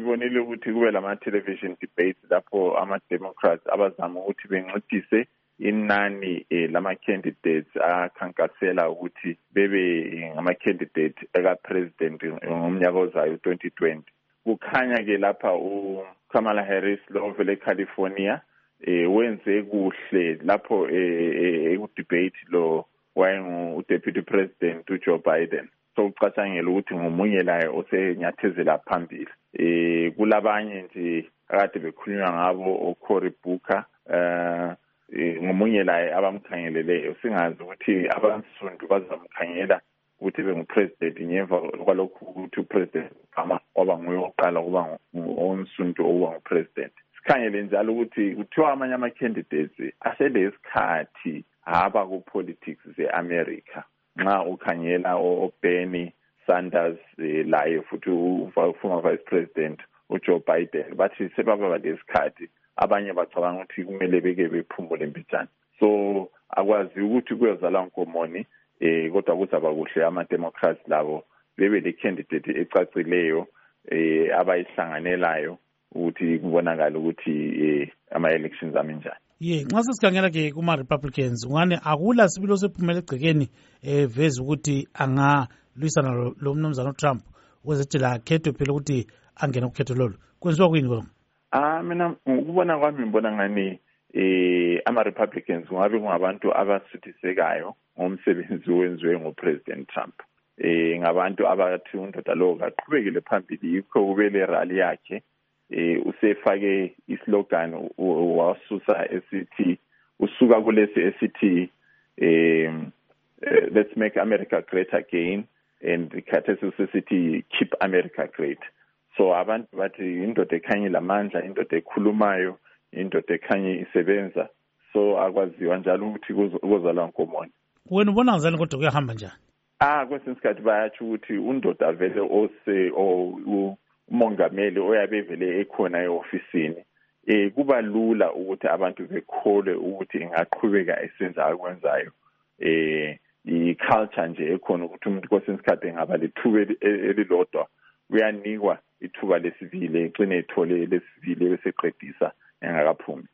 ngibonile ukuthi kube lama-television debates lapho ama-Democrats abazama ukuthi bencedise inani lama-candidates akhankasela ukuthi bebe ngama-candidate eka-president ngomnyaka ozayo 2020. Kukhanya-ke lapha uKamala Harris lo ovela eCalifornia wenze kuhle lapho ekudebate lo wayengu-deputy president uJoe Biden. So ucatshangela ukuthi ngomunye laye osenyathezela phambili. Kulabanye nje akade bekhulunywa ngabo uCory Booker ngomunye laye abamkhangeleleyo singazi ukuthi abansundu bazamkhangela ukuthi bengupresident ngemva kwalokhu ukuthi upresident Obama waba nguye oqala ukuba onsundu oba ngupresident. Sikhangele njalo ukuthi kuthiwa amanye ama-candidates aselesikhathi haba ku-politics ze-America. Nxa ukhangela uBernie Sanders laye futhi former vice president uJoe Biden bathi sebaba lesikhathi abanye bacabanga ukuthi kumele beke bephumule mbijana. So akwazi ukuthi kuyozala nkomoni kodwa kuzaba kuhle ama-Democrats labo bebe le candidate ecacileyo abayihlanganelayo ukuthi kubonakala ukuthi ama-elections ami njani. Nxa sesikhangela-ke kuma-Republicans ungane akula sibilo sephumela egcekeni veza ukuthi angalwisana lo mnumzana uTrump kwezethi la khetho phela ukuthi angene kukhetho lolo kwenziwa kuyini konke? Mina ukubona kwami ngibona ngani ama-Republicans kungabe kungabantu abasuthisekayo ngomsebenzi owenziwe nguPresident Trump. Ngabantu abathi undoda lo kaqhubekele phambili yikho kube le rally yakhe usefake islogan wasusa esithi usuka kulesi esithi let's make America great again and khathesi usesithi keep America great. So abantu bathi indoda ekhanye lamandla, indoda ekhulumayo, indoda ekhanye isebenza. So akwaziwa njalo ukuthi kuzala nkomoni. Wena ubona ngazani kodwa kuyahamba njani? Kwesinye isikhathi bayatsho ukuthi undoda vele umongameli oyabevele ekhona eofisini kuba lula ukuthi abantu bekholwe ukuthi ingaqhubeka esenza akwenzayo. I-culture nje ekhona ukuthi umuntu kwesinye isikhathi engaba lethuba elilodwa uyanikwa ithuba lesibili egcine ethole lesibili bese eqedisa engakaphumi.